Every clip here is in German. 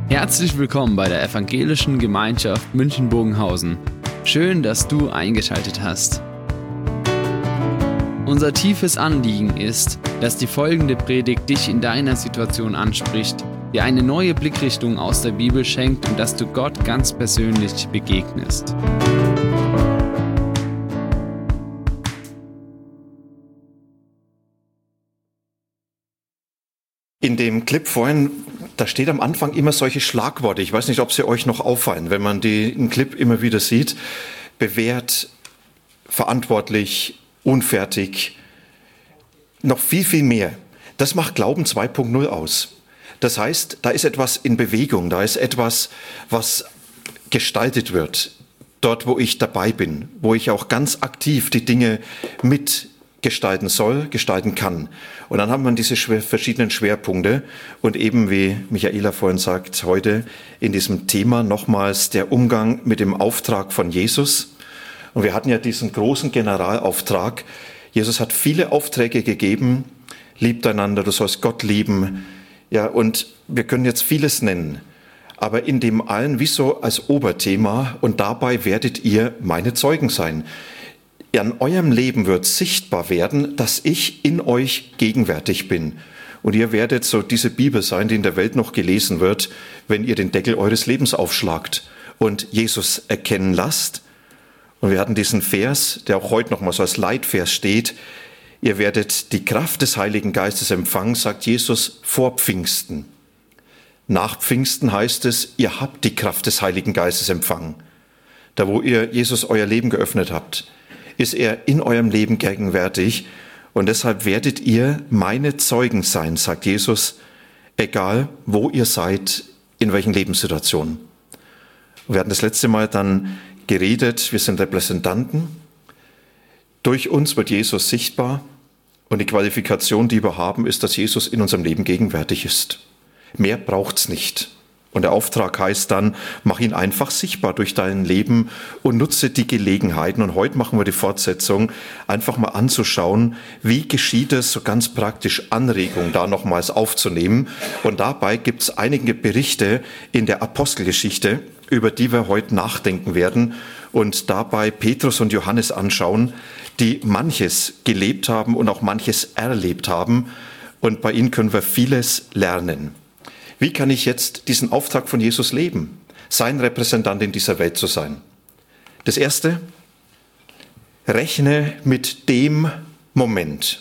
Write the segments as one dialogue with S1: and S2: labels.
S1: Herzlich willkommen bei der Evangelischen Gemeinschaft München-Bogenhausen. Schön, dass du eingeschaltet hast. Unser tiefes Anliegen ist, dass die folgende Predigt dich in deiner Situation anspricht, dir eine neue Blickrichtung aus der Bibel schenkt und dass du Gott ganz persönlich begegnest.
S2: In dem Clip vorhin, da steht am Anfang immer solche Schlagworte. Ich weiß nicht, ob sie euch noch auffallen, wenn man den Clip immer wieder sieht. Bewährt, verantwortlich, unfertig, noch viel, viel mehr. Das macht Glauben 2.0 aus. Das heißt, da ist etwas in Bewegung, da ist etwas, was gestaltet wird. Dort, wo ich dabei bin, wo ich auch ganz aktiv die Dinge mitgestalten soll, gestalten kann. Und dann haben wir diese verschiedenen Schwerpunkte. Und eben, wie Michaela vorhin sagt, heute in diesem Thema nochmals der Umgang mit dem Auftrag von Jesus. Und wir hatten ja diesen großen Generalauftrag. Jesus hat viele Aufträge gegeben. Liebt einander, du sollst Gott lieben. Ja, und wir können jetzt vieles nennen. Aber in dem allen wie so als Oberthema, und dabei werdet ihr meine Zeugen sein. An eurem Leben wird sichtbar werden, dass ich in euch gegenwärtig bin. Und ihr werdet so diese Bibel sein, die in der Welt noch gelesen wird, wenn ihr den Deckel eures Lebens aufschlagt und Jesus erkennen lasst. Und wir hatten diesen Vers, der auch heute noch mal so als Leitvers steht. Ihr werdet die Kraft des Heiligen Geistes empfangen, sagt Jesus, vor Pfingsten. Nach Pfingsten heißt es, ihr habt die Kraft des Heiligen Geistes empfangen. Da, wo ihr Jesus euer Leben geöffnet habt, ist er in eurem Leben gegenwärtig. Und deshalb werdet ihr meine Zeugen sein, sagt Jesus, egal wo ihr seid, in welchen Lebenssituationen. Wir hatten das letzte Mal dann geredet, wir sind Repräsentanten. Durch uns wird Jesus sichtbar und die Qualifikation, die wir haben, ist, dass Jesus in unserem Leben gegenwärtig ist. Mehr braucht's nicht. Und der Auftrag heißt dann, mach ihn einfach sichtbar durch dein Leben und nutze die Gelegenheiten. Und heute machen wir die Fortsetzung, einfach mal anzuschauen, wie geschieht es, so ganz praktisch Anregungen da nochmals aufzunehmen. Und dabei gibt es einige Berichte in der Apostelgeschichte, über die wir heute nachdenken werden und dabei Petrus und Johannes anschauen, die manches gelebt haben und auch manches erlebt haben. Und bei ihnen können wir vieles lernen. Wie kann ich jetzt diesen Auftrag von Jesus leben, sein Repräsentant in dieser Welt zu sein? Das Erste, rechne mit dem Moment.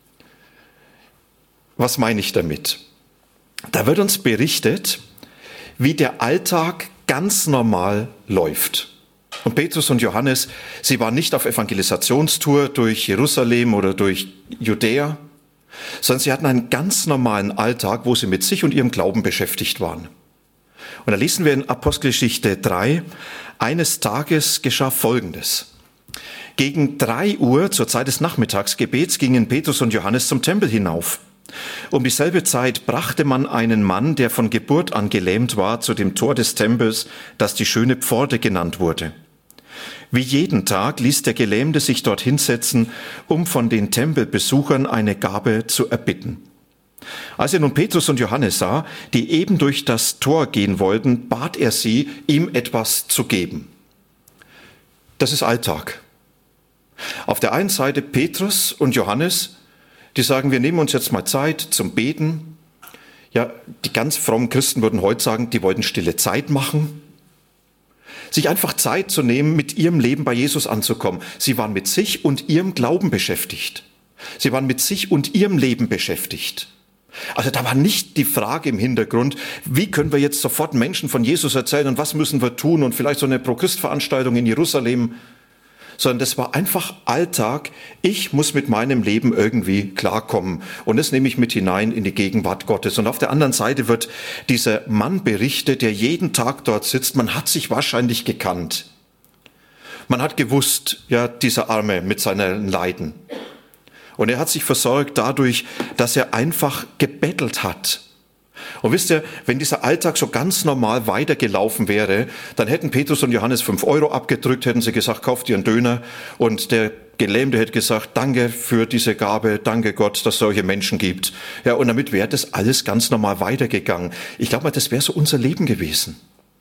S2: Was meine ich damit? Da wird uns berichtet, wie der Alltag ganz normal läuft. Und Petrus und Johannes, sie waren nicht auf Evangelisationstour durch Jerusalem oder durch Judäa, sondern sie hatten einen ganz normalen Alltag, wo sie mit sich und ihrem Glauben beschäftigt waren. Und da lesen wir in Apostelgeschichte 3, eines Tages geschah Folgendes. Gegen 3 Uhr zur Zeit des Nachmittagsgebets gingen Petrus und Johannes zum Tempel hinauf. Um dieselbe Zeit brachte man einen Mann, der von Geburt an gelähmt war, zu dem Tor des Tempels, das die schöne Pforte genannt wurde. Wie jeden Tag ließ der Gelähmte sich dort hinsetzen, um von den Tempelbesuchern eine Gabe zu erbitten. Als er nun Petrus und Johannes sah, die eben durch das Tor gehen wollten, bat er sie, ihm etwas zu geben. Das ist Alltag. Auf der einen Seite Petrus und Johannes, die sagen, wir nehmen uns jetzt mal Zeit zum Beten. Ja, die ganz frommen Christen würden heute sagen, die wollten stille Zeit machen. Sich einfach Zeit zu nehmen, mit ihrem Leben bei Jesus anzukommen. Sie waren mit sich und ihrem Glauben beschäftigt. Sie waren mit sich und ihrem Leben beschäftigt. Also da war nicht die Frage im Hintergrund, wie können wir jetzt sofort Menschen von Jesus erzählen und was müssen wir tun und vielleicht so eine Pro-Christ-Veranstaltung in Jerusalem, sondern das war einfach Alltag. Ich muss mit meinem Leben irgendwie klarkommen. Und das nehme ich mit hinein in die Gegenwart Gottes. Und auf der anderen Seite wird dieser Mann berichtet, der jeden Tag dort sitzt. Man hat sich wahrscheinlich gekannt. Man hat gewusst, ja, dieser Arme mit seinen Leiden. Und er hat sich versorgt dadurch, dass er einfach gebettelt hat. Und wisst ihr, wenn dieser Alltag so ganz normal weitergelaufen wäre, dann hätten Petrus und Johannes 5 Euro abgedrückt, hätten sie gesagt, kauft ihr einen Döner. Und der Gelähmte hätte gesagt, danke für diese Gabe, danke Gott, dass es solche Menschen gibt. Ja, und damit wäre das alles ganz normal weitergegangen. Ich glaube mal, das wäre so unser Leben gewesen.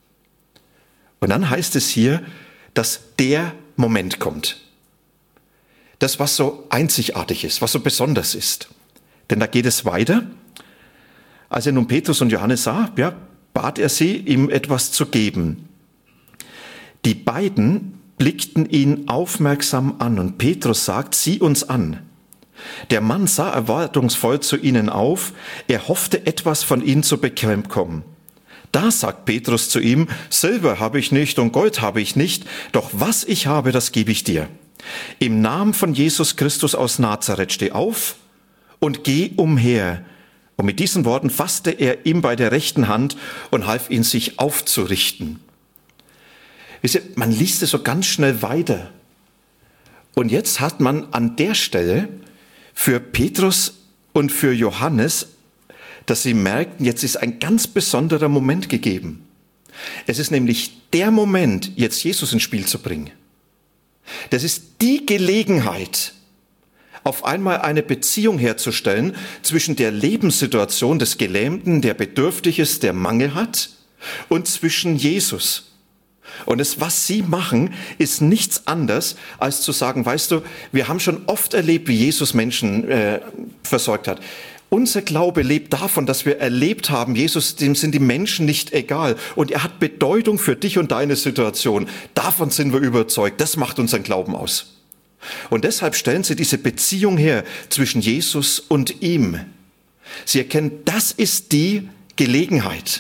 S2: Und dann heißt es hier, dass der Moment kommt. Das, was so einzigartig ist, was so besonders ist. Denn da geht es weiter. Als er nun Petrus und Johannes sah, ja, bat er sie, ihm etwas zu geben. Die beiden blickten ihn aufmerksam an und Petrus sagt, sieh uns an. Der Mann sah erwartungsvoll zu ihnen auf, er hoffte etwas von ihnen zu bekommen. Da sagt Petrus zu ihm, Silber habe ich nicht und Gold habe ich nicht, doch was ich habe, das gebe ich dir. Im Namen von Jesus Christus aus Nazareth steh auf und geh umher. Und mit diesen Worten fasste er ihm bei der rechten Hand und half ihn, sich aufzurichten. Wisst ihr, man liest es so ganz schnell weiter. Und jetzt hat man an der Stelle für Petrus und für Johannes, dass sie merkten, jetzt ist ein ganz besonderer Moment gegeben. Es ist nämlich der Moment, jetzt Jesus ins Spiel zu bringen. Das ist die Gelegenheit, auf einmal eine Beziehung herzustellen zwischen der Lebenssituation des Gelähmten, der bedürftig ist, der Mangel hat, und zwischen Jesus. Und das, was sie machen, ist nichts anderes, als zu sagen, weißt du, wir haben schon oft erlebt, wie Jesus Menschen versorgt hat. Unser Glaube lebt davon, dass wir erlebt haben, Jesus, dem sind die Menschen nicht egal. Und er hat Bedeutung für dich und deine Situation. Davon sind wir überzeugt. Das macht unseren Glauben aus. Und deshalb stellen sie diese Beziehung her zwischen Jesus und ihm. Sie erkennen, das ist die Gelegenheit.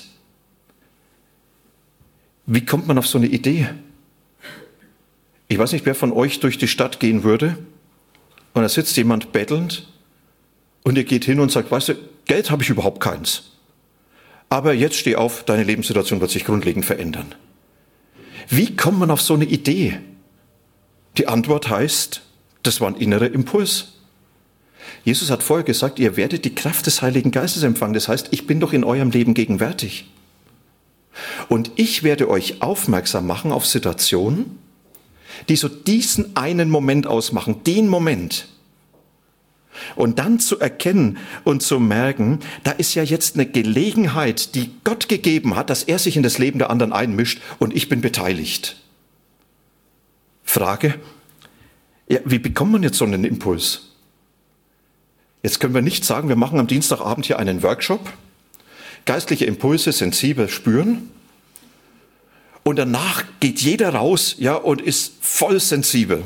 S2: Wie kommt man auf so eine Idee? Ich weiß nicht, wer von euch durch die Stadt gehen würde und da sitzt jemand bettelnd und ihr geht hin und sagt, weißt du, Geld habe ich überhaupt keins. Aber jetzt steh auf, deine Lebenssituation wird sich grundlegend verändern. Wie kommt man auf so eine Idee? Die Antwort heißt, das war ein innerer Impuls. Jesus hat vorher gesagt, ihr werdet die Kraft des Heiligen Geistes empfangen. Das heißt, ich bin doch in eurem Leben gegenwärtig. Und ich werde euch aufmerksam machen auf Situationen, die so diesen einen Moment ausmachen, den Moment. Und dann zu erkennen und zu merken, da ist ja jetzt eine Gelegenheit, die Gott gegeben hat, dass er sich in das Leben der anderen einmischt und ich bin beteiligt. Frage, ja, wie bekommt man jetzt so einen Impuls? Jetzt können wir nicht sagen, wir machen am Dienstagabend hier einen Workshop, geistliche Impulse sensibel spüren und danach geht jeder raus, ja, und ist voll sensibel.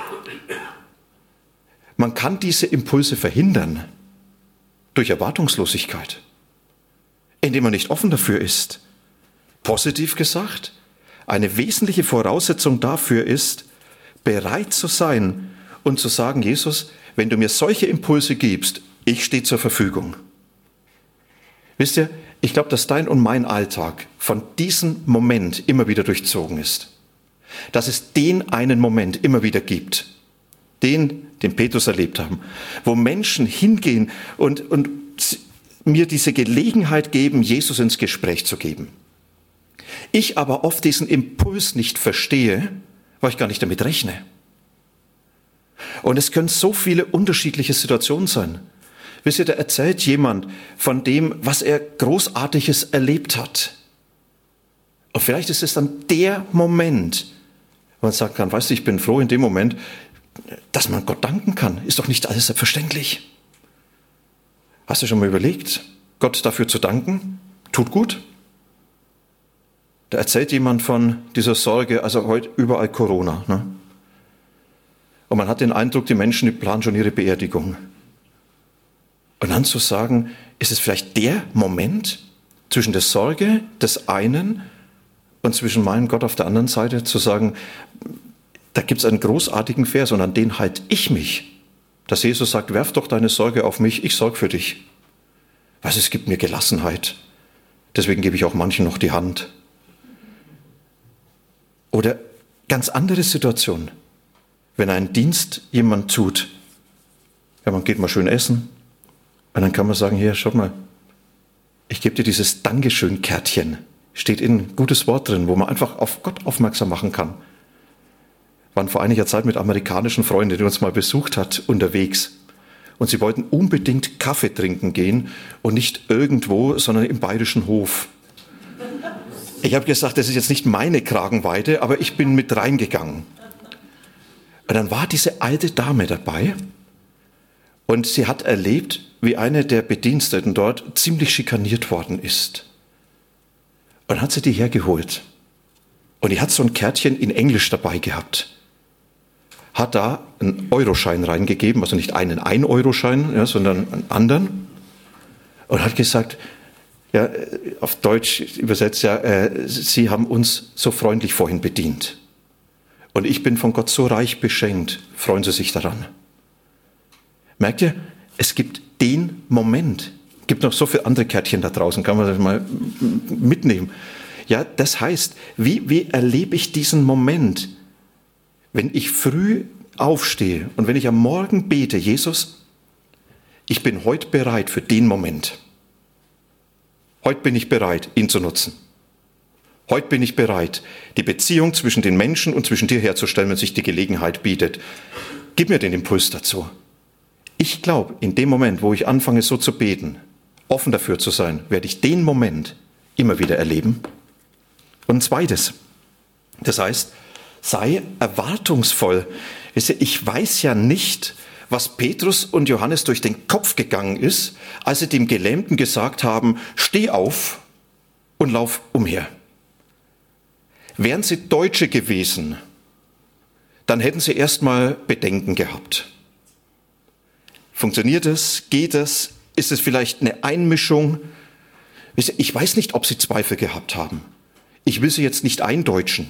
S2: Man kann diese Impulse verhindern durch Erwartungslosigkeit, indem man nicht offen dafür ist. Positiv gesagt, eine wesentliche Voraussetzung dafür ist, bereit zu sein und zu sagen, Jesus, wenn du mir solche Impulse gibst, ich stehe zur Verfügung. Wisst ihr, ich glaube, dass dein und mein Alltag von diesem Moment immer wieder durchzogen ist. Dass es den einen Moment immer wieder gibt, den Petrus erlebt haben, wo Menschen hingehen und mir diese Gelegenheit geben, Jesus ins Gespräch zu geben. Ich aber oft diesen Impuls nicht verstehe, weil ich gar nicht damit rechne. Und es können so viele unterschiedliche Situationen sein. Wisst ihr, da erzählt jemand von dem, was er Großartiges erlebt hat. Und vielleicht ist es dann der Moment, wo man sagen kann, weißt du, ich bin froh in dem Moment, dass man Gott danken kann. Ist doch nicht alles selbstverständlich. Hast du schon mal überlegt, Gott dafür zu danken? Tut gut. Da erzählt jemand von dieser Sorge, also heute überall Corona. Ne? Und man hat den Eindruck, die Menschen, die planen schon ihre Beerdigung. Und dann zu sagen, ist es vielleicht der Moment zwischen der Sorge des einen und zwischen meinem Gott auf der anderen Seite, zu sagen, da gibt es einen großartigen Vers und an den halte ich mich. Dass Jesus sagt, werf doch deine Sorge auf mich, ich sorge für dich. Was, es gibt mir Gelassenheit. Deswegen gebe ich auch manchen noch die Hand. Oder ganz andere Situation. Wenn ein Dienst jemand tut, ja, man geht mal schön essen und dann kann man sagen, hier, schaut mal, ich gebe dir dieses Dankeschön-Kärtchen. Steht ein gutes Wort drin, wo man einfach auf Gott aufmerksam machen kann. Wir waren vor einiger Zeit mit amerikanischen Freunden, die uns mal besucht hat, unterwegs. Und sie wollten unbedingt Kaffee trinken gehen und nicht irgendwo, sondern im Bayerischen Hof. Ich habe gesagt, das ist jetzt nicht meine Kragenweite, aber ich bin mit reingegangen. Und dann war diese alte Dame dabei und sie hat erlebt, wie eine der Bediensteten dort ziemlich schikaniert worden ist. Und dann hat sie die hergeholt. Und die hat so ein Kärtchen in Englisch dabei gehabt. Hat da einen Euroschein reingegeben, also nicht einen 1-Euro-Schein, ja, sondern einen anderen. Und hat gesagt, ja, auf Deutsch übersetzt, ja, Sie haben uns so freundlich vorhin bedient. Und ich bin von Gott so reich beschenkt. Freuen Sie sich daran. Merkt ihr, es gibt den Moment. Es gibt noch so viele andere Kärtchen da draußen, kann man das mal mitnehmen. Ja, das heißt, wie erlebe ich diesen Moment? Wenn ich früh aufstehe und wenn ich am Morgen bete, Jesus, ich bin heute bereit für den Moment. Heute bin ich bereit, ihn zu nutzen. Heute bin ich bereit, die Beziehung zwischen den Menschen und zwischen dir herzustellen, wenn sich die Gelegenheit bietet. Gib mir den Impuls dazu. Ich glaube, in dem Moment, wo ich anfange, so zu beten, offen dafür zu sein, werde ich den Moment immer wieder erleben. Und ein zweites, das heißt, sei erwartungsvoll. Ich weiß ja nicht, was Petrus und Johannes durch den Kopf gegangen ist, als sie dem Gelähmten gesagt haben, steh auf und lauf umher. Wären sie Deutsche gewesen, dann hätten sie erstmal Bedenken gehabt. Funktioniert es? Geht es? Ist es vielleicht eine Einmischung? Ich weiß nicht, ob sie Zweifel gehabt haben. Ich will sie jetzt nicht eindeutschen.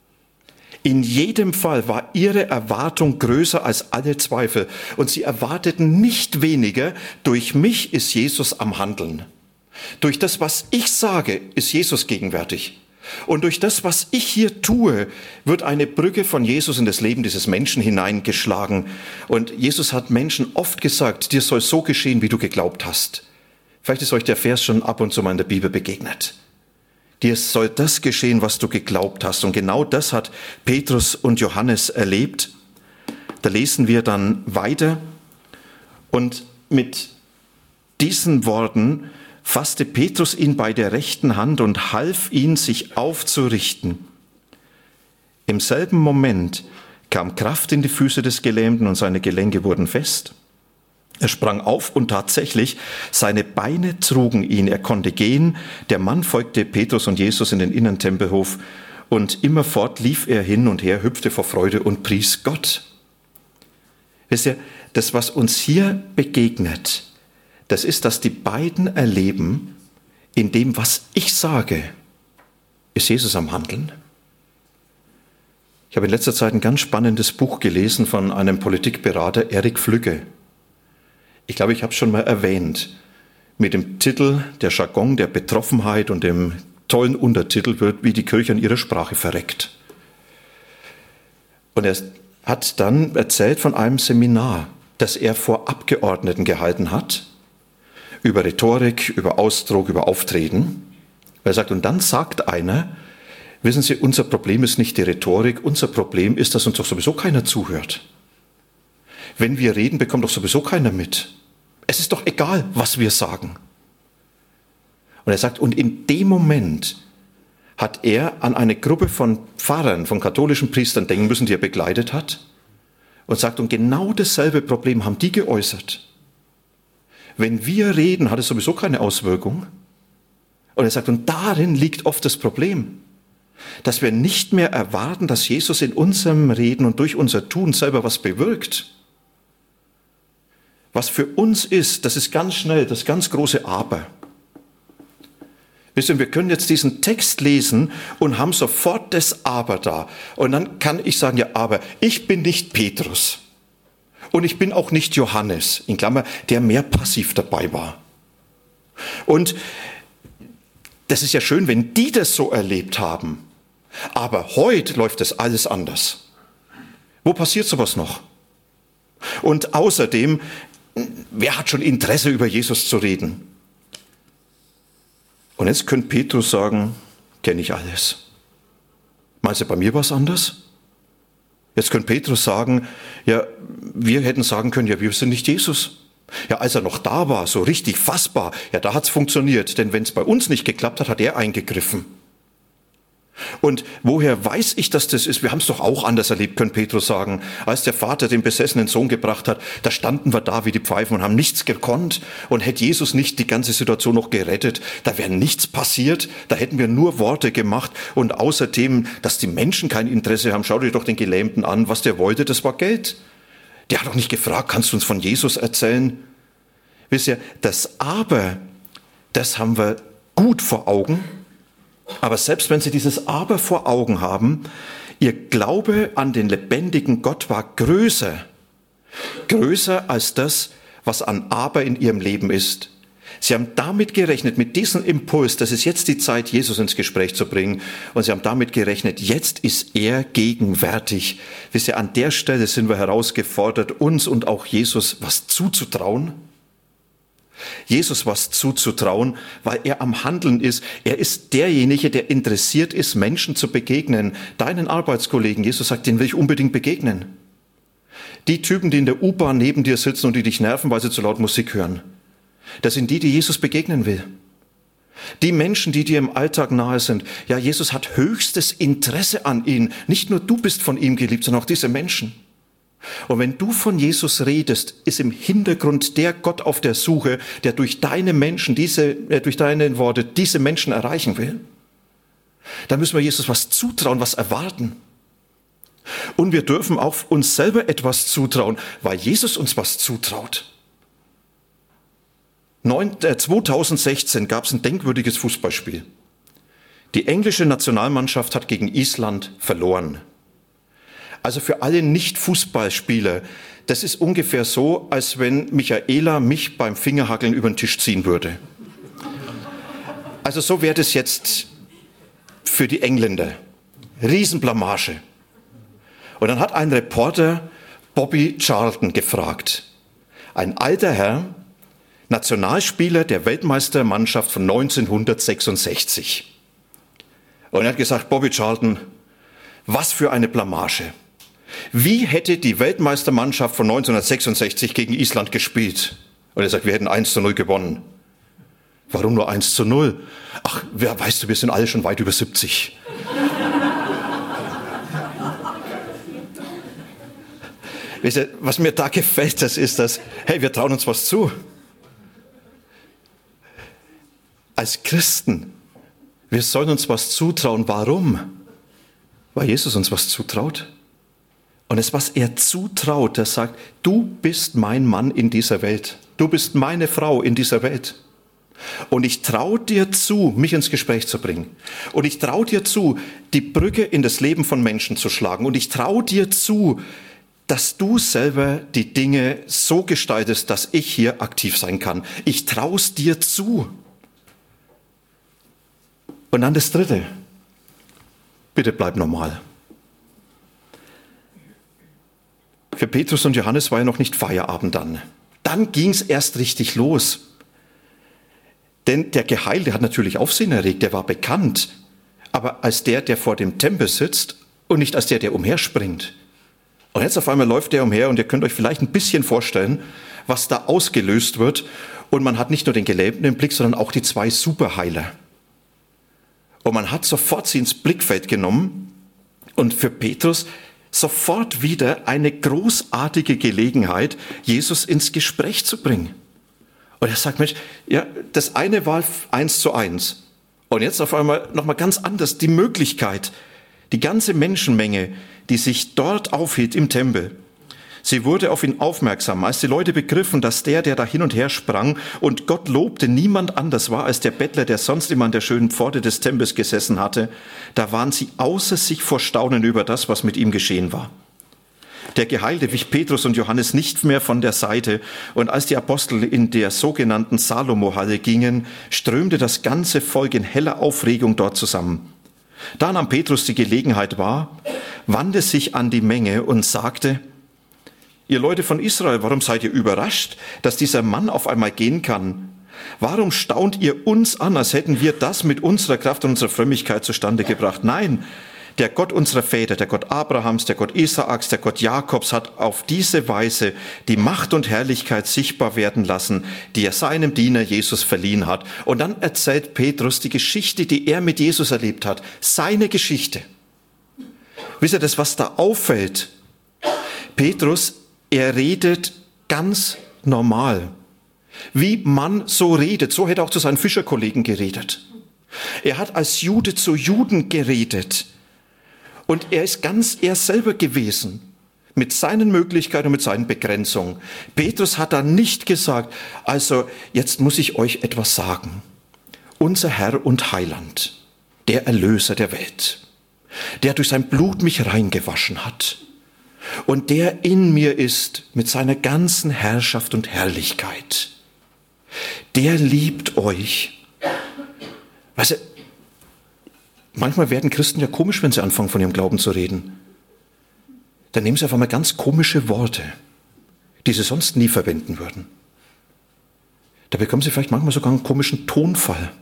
S2: In jedem Fall war ihre Erwartung größer als alle Zweifel. Und sie erwarteten nicht weniger, durch mich ist Jesus am Handeln. Durch das, was ich sage, ist Jesus gegenwärtig. Und durch das, was ich hier tue, wird eine Brücke von Jesus in das Leben dieses Menschen hineingeschlagen. Und Jesus hat Menschen oft gesagt, dir soll so geschehen, wie du geglaubt hast. Vielleicht ist euch der Vers schon ab und zu mal in der Bibel begegnet. Dir soll das geschehen, was du geglaubt hast. Und genau das hat Petrus und Johannes erlebt. Da lesen wir dann weiter. Und mit diesen Worten fasste Petrus ihn bei der rechten Hand und half ihn, sich aufzurichten. Im selben Moment kam Kraft in die Füße des Gelähmten und seine Gelenke wurden fest. Er sprang auf und tatsächlich, seine Beine trugen ihn, er konnte gehen. Der Mann folgte Petrus und Jesus in den inneren Tempelhof und immerfort lief er hin und her, hüpfte vor Freude und pries Gott. Wisst ihr, das, was uns hier begegnet, das ist, dass die beiden erleben, in dem, was ich sage, ist Jesus am Handeln. Ich habe in letzter Zeit ein ganz spannendes Buch gelesen von einem Politikberater, Eric Flügge. Ich glaube, ich habe es schon mal erwähnt, mit dem Titel Der Jargon der Betroffenheit und dem tollen Untertitel wird, wie die Kirche an ihrer Sprache verreckt. Und er hat dann erzählt von einem Seminar, das er vor Abgeordneten gehalten hat, über Rhetorik, über Ausdruck, über Auftreten. Er sagt, und dann sagt einer, wissen Sie, unser Problem ist nicht die Rhetorik, unser Problem ist, dass uns doch sowieso keiner zuhört. Wenn wir reden, bekommt doch sowieso keiner mit. Es ist doch egal, was wir sagen. Und er sagt, und in dem Moment hat er an eine Gruppe von Pfarrern, von katholischen Priestern denken müssen, die er begleitet hat, und sagt, und genau dasselbe Problem haben die geäußert. Wenn wir reden, hat es sowieso keine Auswirkung. Und er sagt, und darin liegt oft das Problem, dass wir nicht mehr erwarten, dass Jesus in unserem Reden und durch unser Tun selber was bewirkt. Was für uns ist, das ist ganz schnell das ganz große Aber. Wisst ihr, wir können jetzt diesen Text lesen und haben sofort das Aber da. Und dann kann ich sagen, ja, aber ich bin nicht Petrus. Und ich bin auch nicht Johannes, in Klammer, der mehr passiv dabei war. Und das ist ja schön, wenn die das so erlebt haben. Aber heute läuft das alles anders. Wo passiert sowas noch? Und außerdem, wer hat schon Interesse, über Jesus zu reden? Und jetzt könnte Petrus sagen, kenne ich alles. Meinst du, bei mir war es anders? Jetzt könnte Petrus sagen, ja, wir hätten sagen können, ja, wir sind nicht Jesus. Ja, als er noch da war, so richtig fassbar, ja, da hat es funktioniert. Denn wenn es bei uns nicht geklappt hat, hat er eingegriffen. Und woher weiß ich, dass das ist? Wir haben es doch auch anders erlebt, könnte Petrus sagen. Als der Vater den besessenen Sohn gebracht hat, da standen wir da wie die Pfeifen und haben nichts gekonnt. Und hätte Jesus nicht die ganze Situation noch gerettet, da wäre nichts passiert. Da hätten wir nur Worte gemacht. Und außerdem, dass die Menschen kein Interesse haben, schaut euch doch den Gelähmten an. Was der wollte, das war Geld. Der hat doch nicht gefragt, kannst du uns von Jesus erzählen? Wisst ihr, das Aber, das haben wir gut vor Augen. Aber selbst wenn Sie dieses Aber vor Augen haben, Ihr Glaube an den lebendigen Gott war größer als das, was an Aber in Ihrem Leben ist. Sie haben damit gerechnet, mit diesem Impuls, das ist jetzt die Zeit, Jesus ins Gespräch zu bringen. Und Sie haben damit gerechnet, jetzt ist er gegenwärtig. Wisst ihr, an der Stelle sind wir herausgefordert, uns und auch Jesus was zuzutrauen. Jesus was zuzutrauen, weil er am Handeln ist. Er ist derjenige, der interessiert ist, Menschen zu begegnen. Deinen Arbeitskollegen, Jesus sagt, den will ich unbedingt begegnen. Die Typen, die in der U-Bahn neben dir sitzen und die dich nerven, weil sie zu laut Musik hören. Das sind die Jesus begegnen will. Die Menschen, die dir im Alltag nahe sind. Ja, Jesus hat höchstes Interesse an ihnen. Nicht nur du bist von ihm geliebt, sondern auch diese Menschen. Und wenn du von Jesus redest, ist im Hintergrund der Gott auf der Suche, der durch deine Menschen, durch deine Worte diese Menschen erreichen will. Da müssen wir Jesus was zutrauen, was erwarten. Und wir dürfen auch uns selber etwas zutrauen, weil Jesus uns was zutraut. 2016 gab es ein denkwürdiges Fußballspiel. Die englische Nationalmannschaft hat gegen Island verloren. Also für alle Nicht-Fußballspieler, das ist ungefähr so, als wenn Michaela mich beim Fingerhakeln über den Tisch ziehen würde. Also so wäre das jetzt für die Engländer. Riesenblamage. Und dann hat ein Reporter Bobby Charlton gefragt. Ein alter Herr, Nationalspieler der Weltmeistermannschaft von 1966. Und er hat gesagt, Bobby Charlton, was für eine Blamage. Wie hätte die Weltmeistermannschaft von 1966 gegen Island gespielt? Und er sagt, wir hätten 1:0 gewonnen. Warum nur 1:0? Ach, weißt du, wir sind alle schon weit über 70. Weißt du, was mir da gefällt, das ist das, hey, wir trauen uns was zu. Als Christen, wir sollen uns was zutrauen. Warum? Weil Jesus uns was zutraut. Und das, was er zutraut, er sagt, du bist mein Mann in dieser Welt. Du bist meine Frau in dieser Welt. Und ich traue dir zu, mich ins Gespräch zu bringen. Und ich traue dir zu, die Brücke in das Leben von Menschen zu schlagen. Und ich traue dir zu, dass du selber die Dinge so gestaltest, dass ich hier aktiv sein kann. Ich traue es dir zu. Und dann das Dritte. Bitte bleib normal. Für Petrus und Johannes war ja noch nicht Feierabend dann. Dann ging es erst richtig los. Denn der Geheilte hat natürlich Aufsehen erregt, der war bekannt. Aber als der vor dem Tempel sitzt und nicht als der umherspringt. Und jetzt auf einmal läuft der umher und ihr könnt euch vielleicht ein bisschen vorstellen, was da ausgelöst wird. Und man hat nicht nur den Gelähmten im Blick, sondern auch die 2 Superheiler. Und man hat sofort sie ins Blickfeld genommen und für Petrus sofort wieder eine großartige Gelegenheit, Jesus ins Gespräch zu bringen. Und er sagt, Mensch, ja, das eine war 1:1. Und jetzt auf einmal nochmal ganz anders die Möglichkeit, die ganze Menschenmenge, die sich dort aufhielt im Tempel, sie wurde auf ihn aufmerksam, als die Leute begriffen, dass der da hin und her sprang und Gott lobte, niemand anders war als der Bettler, der sonst immer an der schönen Pforte des Tempels gesessen hatte. Da waren sie außer sich vor Staunen über das, was mit ihm geschehen war. Der Geheilte wich Petrus und Johannes nicht mehr von der Seite, und als die Apostel in der sogenannten Salomo-Halle gingen, strömte das ganze Volk in heller Aufregung dort zusammen. Da nahm Petrus die Gelegenheit wahr, wandte sich an die Menge und sagte, ihr Leute von Israel, warum seid ihr überrascht, dass dieser Mann auf einmal gehen kann? Warum staunt ihr uns an, als hätten wir das mit unserer Kraft und unserer Frömmigkeit zustande gebracht? Nein, der Gott unserer Väter, der Gott Abrahams, der Gott Isaaks, der Gott Jakobs hat auf diese Weise die Macht und Herrlichkeit sichtbar werden lassen, die er seinem Diener Jesus verliehen hat. Und dann erzählt Petrus die Geschichte, die er mit Jesus erlebt hat. Seine Geschichte. Wisst ihr das, was da auffällt? Petrus, er redet ganz normal. Wie man so redet. So hätte er auch zu seinen Fischerkollegen geredet. Er hat als Jude zu Juden geredet. Und er ist ganz er selber gewesen, mit seinen Möglichkeiten und mit seinen Begrenzungen. Petrus hat da nicht gesagt, also jetzt muss ich euch etwas sagen. Unser Herr und Heiland, der Erlöser der Welt, der durch sein Blut mich reingewaschen hat und der in mir ist mit seiner ganzen Herrschaft und Herrlichkeit, der liebt euch. Weißt du, manchmal werden Christen ja komisch, wenn sie anfangen, von ihrem Glauben zu reden. Dann nehmen sie einfach mal ganz komische Worte, die sie sonst nie verwenden würden. Da bekommen sie vielleicht manchmal sogar einen komischen Tonfall.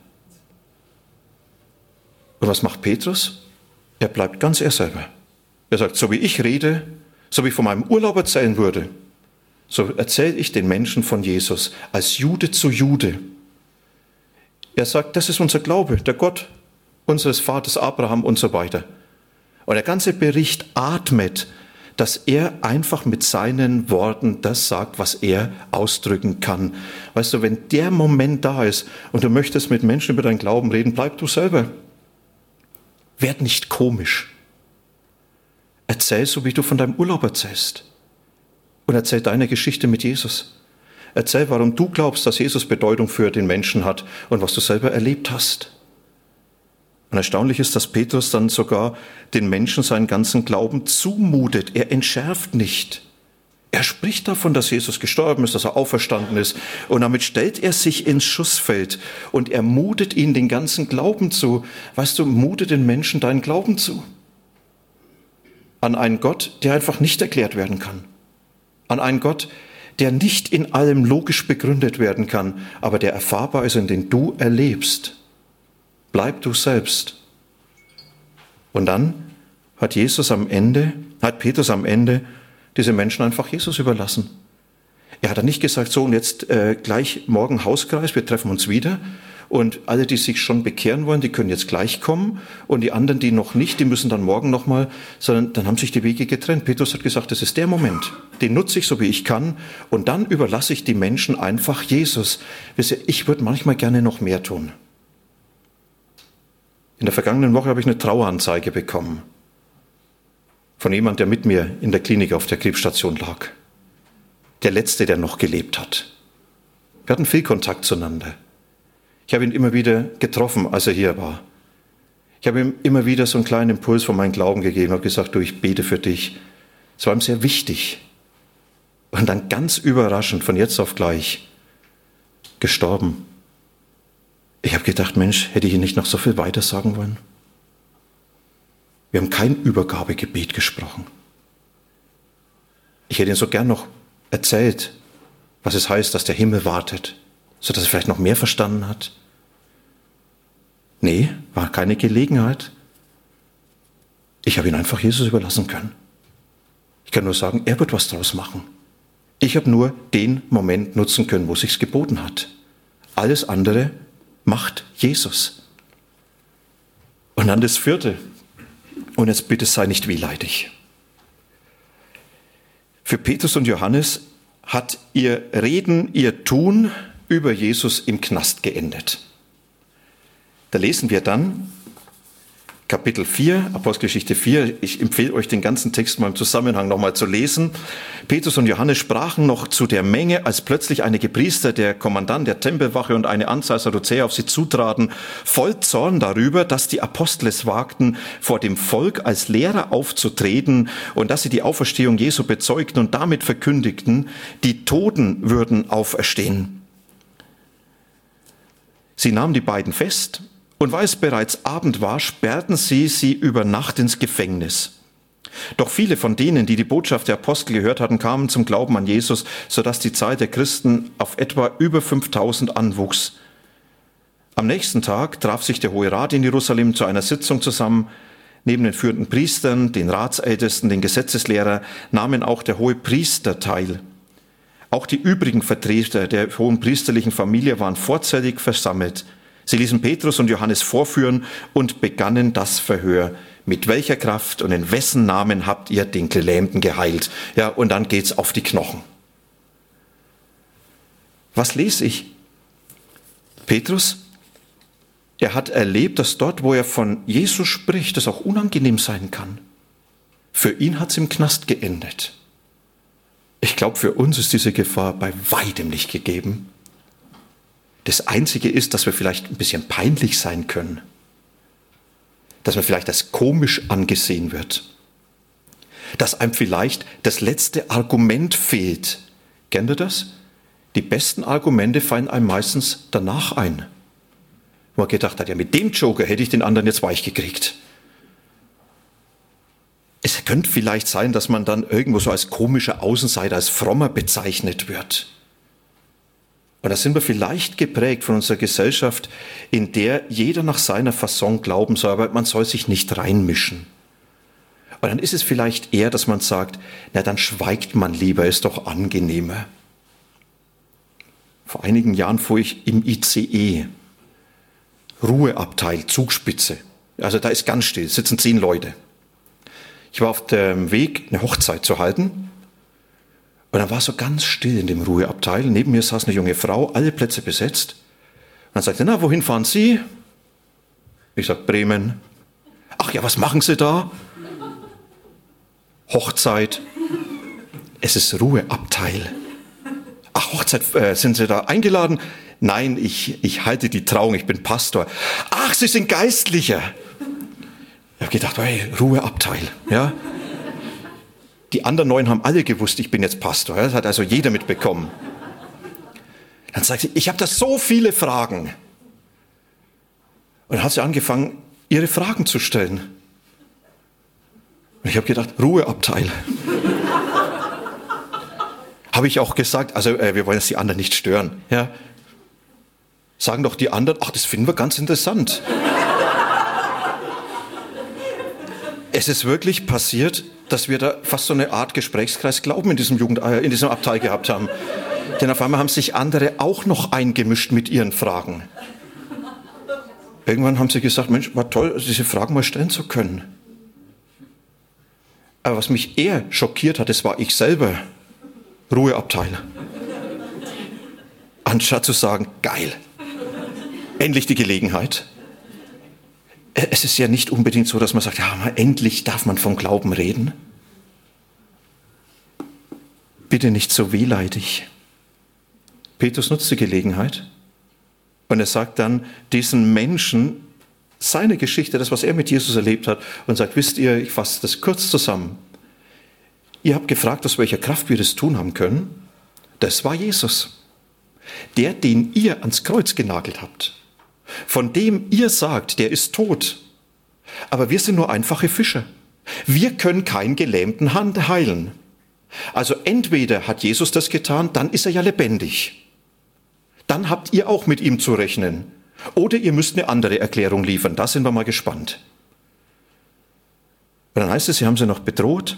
S2: Und was macht Petrus? Er bleibt ganz er selber. Er sagt, so wie ich rede, so wie ich von meinem Urlaub erzählen würde, so erzähle ich den Menschen von Jesus als Jude zu Jude. Er sagt, das ist unser Glaube, der Gott unseres Vaters Abraham und so weiter. Und der ganze Bericht atmet, dass er einfach mit seinen Worten das sagt, was er ausdrücken kann. Weißt du, wenn der Moment da ist und du möchtest mit Menschen über deinen Glauben reden, bleib du selber. Werd nicht komisch. Erzähl so, wie du von deinem Urlaub erzählst. Und erzähl deine Geschichte mit Jesus. Erzähl, warum du glaubst, dass Jesus Bedeutung für den Menschen hat und was du selber erlebt hast. Und erstaunlich ist, dass Petrus dann sogar den Menschen seinen ganzen Glauben zumutet. Er entschärft nicht. Er spricht davon, dass Jesus gestorben ist, dass er auferstanden ist. Und damit stellt er sich ins Schussfeld und er mutet ihnen den ganzen Glauben zu. Weißt du, mute den Menschen deinen Glauben zu. An einen Gott, der einfach nicht erklärt werden kann. An einen Gott, der nicht in allem logisch begründet werden kann, aber der erfahrbar ist und den du erlebst. Bleib du selbst. Und dann hat Petrus am Ende diese Menschen einfach Jesus überlassen. Er hat dann nicht gesagt, so und jetzt gleich morgen Hauskreis, wir treffen uns wieder und alle, die sich schon bekehren wollen, die können jetzt gleich kommen und die anderen, die noch nicht, die müssen dann morgen nochmal, sondern dann haben sich die Wege getrennt. Petrus hat gesagt, das ist der Moment, den nutze ich so wie ich kann und dann überlasse ich die Menschen einfach Jesus. Wisst ihr, ich würde manchmal gerne noch mehr tun. In der vergangenen Woche habe ich eine Traueranzeige bekommen von jemandem, der mit mir in der Klinik auf der Krebsstation lag. Der Letzte, der noch gelebt hat. Wir hatten viel Kontakt zueinander. Ich habe ihn immer wieder getroffen, als er hier war. Ich habe ihm immer wieder so einen kleinen Impuls von meinem Glauben gegeben, habe gesagt, du, ich bete für dich. Es war ihm sehr wichtig. Und dann ganz überraschend, von jetzt auf gleich, gestorben. Ich habe gedacht, Mensch, hätte ich Ihnen nicht noch so viel weiter sagen wollen? Wir haben kein Übergabegebet gesprochen. Ich hätte Ihnen so gern noch erzählt, was es heißt, dass der Himmel wartet, sodass er vielleicht noch mehr verstanden hat. Nee, war keine Gelegenheit. Ich habe ihn einfach Jesus überlassen können. Ich kann nur sagen, er wird was draus machen. Ich habe nur den Moment nutzen können, wo es sich geboten hat. Alles andere macht Jesus. Und dann das vierte. Und jetzt bitte sei nicht wehleidig. Für Petrus und Johannes hat ihr Reden, ihr Tun über Jesus im Knast geendet. Da lesen wir dann Kapitel 4, Apostelgeschichte 4. Ich empfehle euch, den ganzen Text mal im Zusammenhang nochmal zu lesen. Petrus und Johannes sprachen noch zu der Menge, als plötzlich einige Priester, der Kommandant der Tempelwache und eine Anzahl Sadduzäer auf sie zutraten, voll Zorn darüber, dass die Apostel es wagten, vor dem Volk als Lehrer aufzutreten und dass sie die Auferstehung Jesu bezeugten und damit verkündigten, die Toten würden auferstehen. Sie nahmen die beiden fest, und weil es bereits Abend war, sperrten sie über Nacht ins Gefängnis. Doch viele von denen, die die Botschaft der Apostel gehört hatten, kamen zum Glauben an Jesus, sodass die Zahl der Christen auf etwa über 5000 anwuchs. Am nächsten Tag traf sich der Hohe Rat in Jerusalem zu einer Sitzung zusammen. Neben den führenden Priestern, den Ratsältesten, den Gesetzeslehrern nahmen auch der hohe Priester teil. Auch die übrigen Vertreter der hohen priesterlichen Familie waren vorzeitig versammelt. Sie ließen Petrus und Johannes vorführen und begannen das Verhör. Mit welcher Kraft und in wessen Namen habt ihr den Gelähmten geheilt? Ja, und dann geht's auf die Knochen. Was lese ich? Petrus, er hat erlebt, dass dort, wo er von Jesus spricht, das auch unangenehm sein kann. Für ihn hat's im Knast geendet. Ich glaube, für uns ist diese Gefahr bei weitem nicht gegeben. Das Einzige ist, dass wir vielleicht ein bisschen peinlich sein können. Dass man vielleicht als komisch angesehen wird. Dass einem vielleicht das letzte Argument fehlt. Kennt ihr das? Die besten Argumente fallen einem meistens danach ein. Wo man gedacht hat, ja, mit dem Joker hätte ich den anderen jetzt weich gekriegt. Es könnte vielleicht sein, dass man dann irgendwo so als komischer Außenseiter, als frommer bezeichnet wird. Und da sind wir vielleicht geprägt von unserer Gesellschaft, in der jeder nach seiner Fasson glauben soll, aber man soll sich nicht reinmischen. Und dann ist es vielleicht eher, dass man sagt, na dann schweigt man lieber, ist doch angenehmer. Vor einigen Jahren fuhr ich im ICE, Ruheabteil, Zugspitze. Also da ist ganz still, sitzen 10 Leute. Ich war auf dem Weg, eine Hochzeit zu halten. Und dann war es so ganz still in dem Ruheabteil. Neben mir saß eine junge Frau, alle Plätze besetzt. Und dann sagte, na, wohin fahren Sie? Ich sag, Bremen. Ach ja, was machen Sie da? Hochzeit. Es ist Ruheabteil. Ach, Hochzeit, sind Sie da eingeladen? Nein, ich halte die Trauung, ich bin Pastor. Ach, Sie sind Geistlicher. Ich habe gedacht, hey, Ruheabteil. Ja? Die anderen 9 haben alle gewusst, ich bin jetzt Pastor. Das hat also jeder mitbekommen. Dann sagt sie, ich habe da so viele Fragen. Und dann hat sie angefangen, ihre Fragen zu stellen. Und ich habe gedacht, Ruheabteil. Habe ich auch gesagt, also wir wollen jetzt die anderen nicht stören. Ja? Sagen doch die anderen, ach, das finden wir ganz interessant. Es ist wirklich passiert, dass wir da fast so eine Art Gesprächskreis Glauben in diesem Abteil gehabt haben. Denn auf einmal haben sich andere auch noch eingemischt mit ihren Fragen. Irgendwann haben sie gesagt, Mensch, war toll, diese Fragen mal stellen zu können. Aber was mich eher schockiert hat, das war ich selber. Ruheabteil. Anstatt zu sagen, geil, endlich die Gelegenheit. Es ist ja nicht unbedingt so, dass man sagt, ja, endlich darf man vom Glauben reden. Bitte nicht so wehleidig. Petrus nutzt die Gelegenheit und er sagt dann diesen Menschen seine Geschichte, das, was er mit Jesus erlebt hat, und sagt, wisst ihr, ich fasse das kurz zusammen. Ihr habt gefragt, aus welcher Kraft wir das tun haben können. Das war Jesus. Der, den ihr ans Kreuz genagelt habt. Von dem ihr sagt, der ist tot. Aber wir sind nur einfache Fischer. Wir können keinen gelähmten Hand heilen. Also entweder hat Jesus das getan, dann ist er ja lebendig. Dann habt ihr auch mit ihm zu rechnen. Oder ihr müsst eine andere Erklärung liefern. Da sind wir mal gespannt. Und dann heißt es, sie haben sie noch bedroht.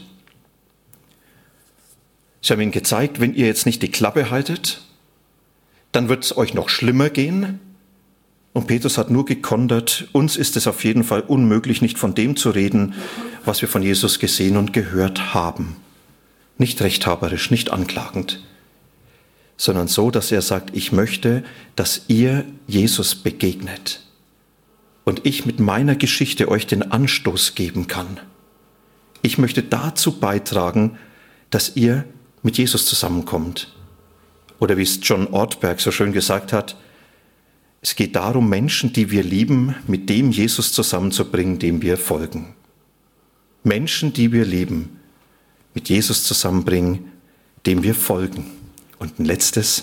S2: Sie haben ihnen gezeigt, wenn ihr jetzt nicht die Klappe haltet, dann wird es euch noch schlimmer gehen. Und Petrus hat nur gekontert, uns ist es auf jeden Fall unmöglich, nicht von dem zu reden, was wir von Jesus gesehen und gehört haben. Nicht rechthaberisch, nicht anklagend, sondern so, dass er sagt, ich möchte, dass ihr Jesus begegnet und ich mit meiner Geschichte euch den Anstoß geben kann. Ich möchte dazu beitragen, dass ihr mit Jesus zusammenkommt. Oder wie es John Ortberg so schön gesagt hat, es geht darum, Menschen, die wir lieben, mit dem Jesus zusammenzubringen, dem wir folgen. Menschen, die wir lieben, mit Jesus zusammenbringen, dem wir folgen. Und ein letztes,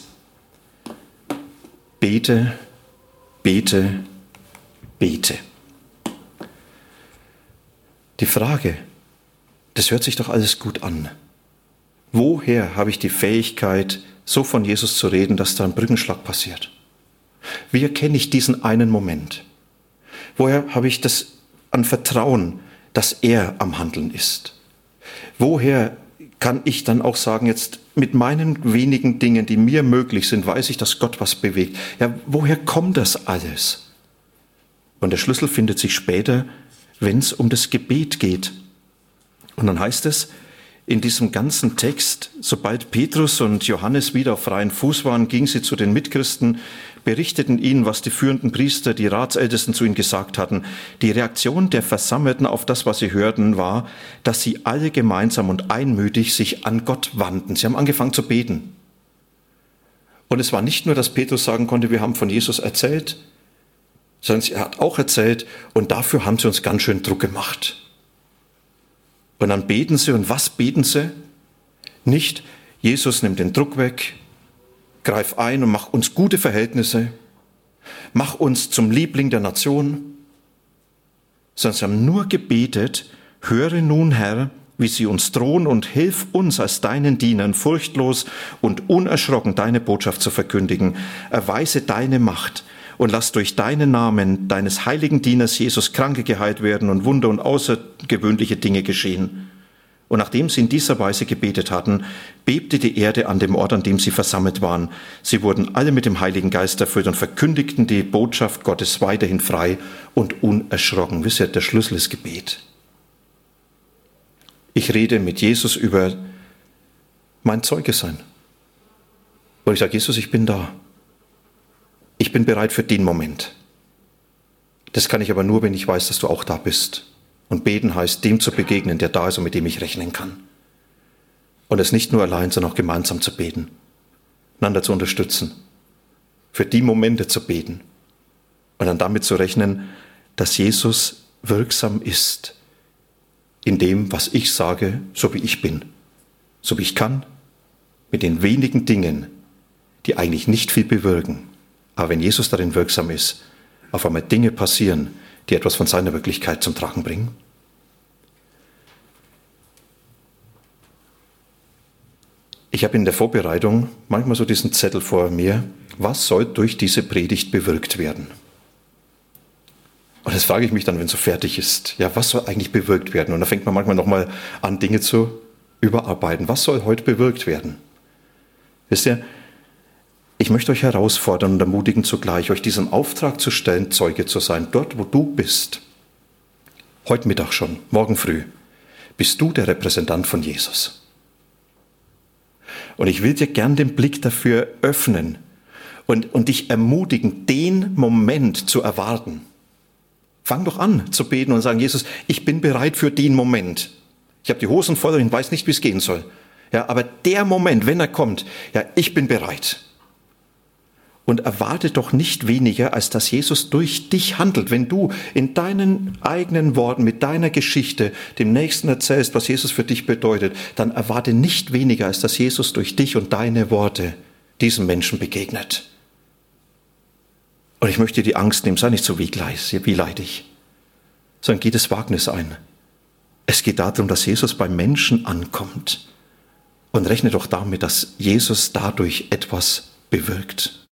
S2: bete, bete, bete. Die Frage, das hört sich doch alles gut an. Woher habe ich die Fähigkeit, so von Jesus zu reden, dass da ein Brückenschlag passiert? Wie erkenne ich diesen einen Moment? Woher habe ich das an Vertrauen, dass er am Handeln ist? Woher kann ich dann auch sagen, jetzt mit meinen wenigen Dingen, die mir möglich sind, weiß ich, dass Gott was bewegt? Ja, woher kommt das alles? Und der Schlüssel findet sich später, wenn es um das Gebet geht. Und dann heißt es in diesem ganzen Text, sobald Petrus und Johannes wieder auf freien Fuß waren, gingen sie zu den Mitchristen, berichteten ihnen, was die führenden Priester, die Ratsältesten zu ihnen gesagt hatten. Die Reaktion der Versammelten auf das, was sie hörten, war, dass sie alle gemeinsam und einmütig sich an Gott wandten. Sie haben angefangen zu beten. Und es war nicht nur, dass Petrus sagen konnte, wir haben von Jesus erzählt, sondern er hat auch erzählt und dafür haben sie uns ganz schön Druck gemacht. Und dann beten sie, und was beten sie? Nicht, Jesus nimmt den Druck weg, greif ein und mach uns gute Verhältnisse, mach uns zum Liebling der Nation, sondern sie haben nur gebetet, höre nun, Herr, wie sie uns drohen und hilf uns als deinen Dienern furchtlos und unerschrocken deine Botschaft zu verkündigen. Erweise deine Macht und lass durch deinen Namen deines heiligen Dieners Jesus Kranke geheilt werden und Wunder und außergewöhnliche Dinge geschehen. Und nachdem sie in dieser Weise gebetet hatten, bebte die Erde an dem Ort, an dem sie versammelt waren. Sie wurden alle mit dem Heiligen Geist erfüllt und verkündigten die Botschaft Gottes weiterhin frei und unerschrocken. Wisst ihr, der Schlüssel ist Gebet. Ich rede mit Jesus über mein Zeugesein. Und ich sage, Jesus, ich bin da. Ich bin bereit für den Moment. Das kann ich aber nur, wenn ich weiß, dass du auch da bist. Und beten heißt, dem zu begegnen, der da ist und mit dem ich rechnen kann. Und es nicht nur allein, sondern auch gemeinsam zu beten. Einander zu unterstützen. Für die Momente zu beten. Und dann damit zu rechnen, dass Jesus wirksam ist. In dem, was ich sage, so wie ich bin. So wie ich kann. Mit den wenigen Dingen, die eigentlich nicht viel bewirken. Aber wenn Jesus darin wirksam ist, auf einmal Dinge passieren, die etwas von seiner Wirklichkeit zum Tragen bringen. Ich habe in der Vorbereitung manchmal so diesen Zettel vor mir, was soll durch diese Predigt bewirkt werden? Und das frage ich mich dann, wenn es so fertig ist. Ja, was soll eigentlich bewirkt werden? Und da fängt man manchmal nochmal an, Dinge zu überarbeiten. Was soll heute bewirkt werden? Wisst ihr, ich möchte euch herausfordern und ermutigen zugleich, euch diesem Auftrag zu stellen, Zeuge zu sein, dort wo du bist. Heute Mittag schon, morgen früh, bist du der Repräsentant von Jesus. Und ich will dir gern den Blick dafür öffnen und dich ermutigen, den Moment zu erwarten. Fang doch an zu beten und sagen, Jesus, ich bin bereit für den Moment. Ich habe die Hosen voll und ich weiß nicht, wie es gehen soll. Ja, aber der Moment, wenn er kommt, ja, ich bin bereit. Und erwarte doch nicht weniger, als dass Jesus durch dich handelt. Wenn du in deinen eigenen Worten, mit deiner Geschichte dem Nächsten erzählst, was Jesus für dich bedeutet, dann erwarte nicht weniger, als dass Jesus durch dich und deine Worte diesem Menschen begegnet. Und ich möchte dir die Angst nehmen, sei nicht so wehleidig, sondern geh das Wagnis ein. Es geht darum, dass Jesus beim Menschen ankommt. Und rechne doch damit, dass Jesus dadurch etwas bewirkt.